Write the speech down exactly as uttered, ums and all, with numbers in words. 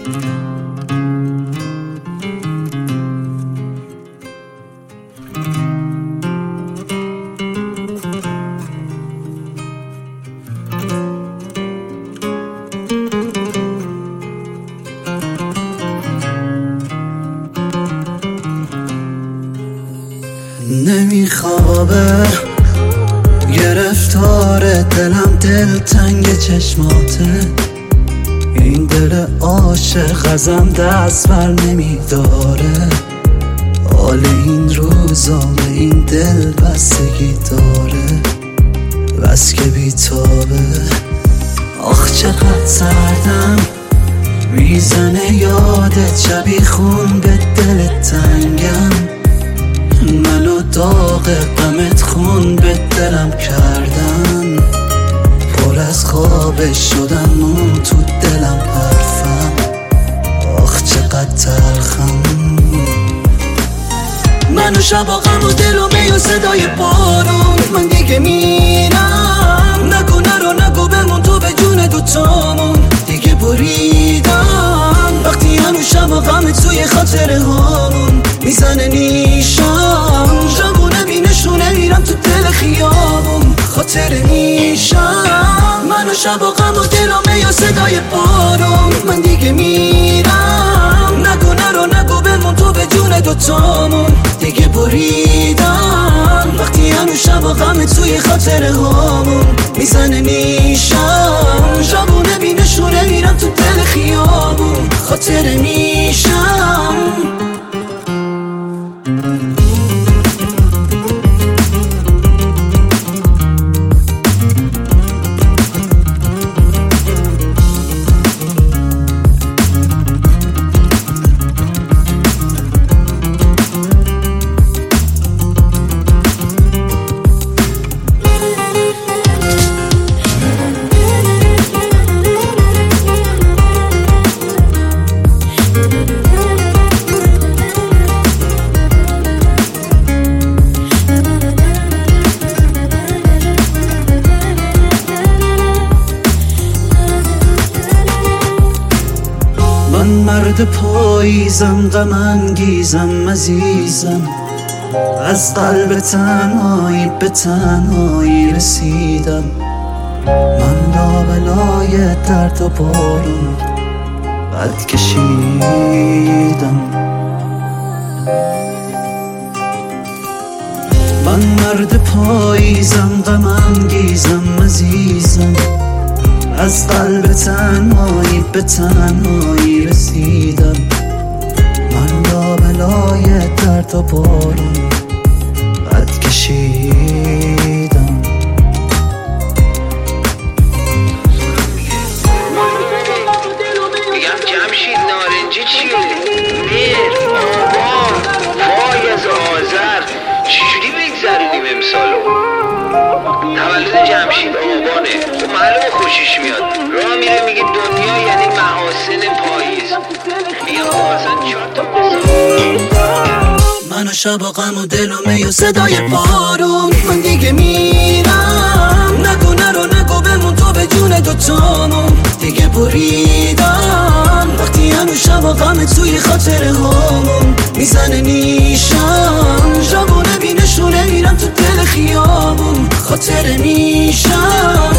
نمیخوابه گرفتار دلم، دل تنگ چشماته، این دل عاشق ازم دست بر نمیداره، حال این روزا به این دل بستگی داره، بس که بیتابه. آخ چقدر سردم میزنه یادت، شبی خون به دل تنگم، منو داغ غمت خون به دلم کردن، پر از خواب شدم مون تو دلم حرفم، آخ چقدر تلخم. منو شبا غم و دل و می و صدای بارون، من دیگه میرم، نگو نرو نگو بمون تو به جون دوتامون، دیگه بریدم وقتی هنو شبا غم توی خاطره هامون میزنه نیشم، جوونه بینشونه میرم تو دل خیابون، خاطره میشم. منو شبا غم و دل و می و صدای بارون، من دیگه میرم، نگو نرو نگو بمون تو به جون دوتامون، دیگه بریدم وقتی هنو شبا غم توی خاطره هامون میزنه نیشم، جوونه بینشونه میرم تو دل خیابون، خاطره میشم. من مرد پاییزم، غم انگیزم، عزیزم، از قلب تنهایی به تنهایی رسیدم، من لابلای درد و بارون قد کشیدم. من مرد پاییزم، غم انگیزم، عزیزم، از قلب تنهایی به تنهایی رسیدم، من لابلای درد و بارون قد کشیدم. میگم جمشید نارنجی چیه؟ میر، آبان، فایز، آذر، چجوری بگذرونیم امسالو؟ تولد جمشید آبانه، خب معلومه خوشش میاد، راه میره میگه دنیا یعنی محاسن پاییز، بیا خب اصلا چهار تا منو شبا غم و دل و می و صدای بارون، من دیگه میرم، نگو نرو نگو بمون تو به جون دوتامون، دیگه بریدم وقتی هنو شبا غم توی خاطره هامون میزنه نیشم، جوونه بینشونه میرم تو دل خیابون، خاطره میشم.